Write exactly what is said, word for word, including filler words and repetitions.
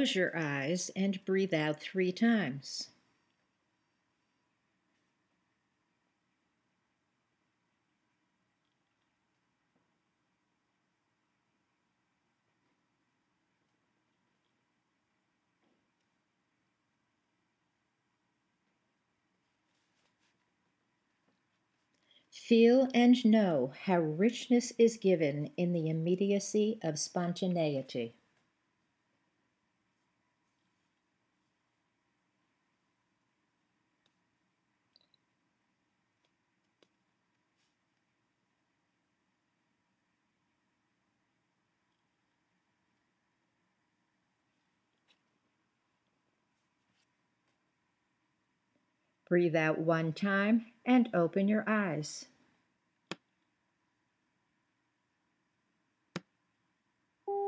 Close your eyes and breathe out three times. Feel and know how richness is given in the immediacy of spontaneity. Breathe out one time and open your eyes.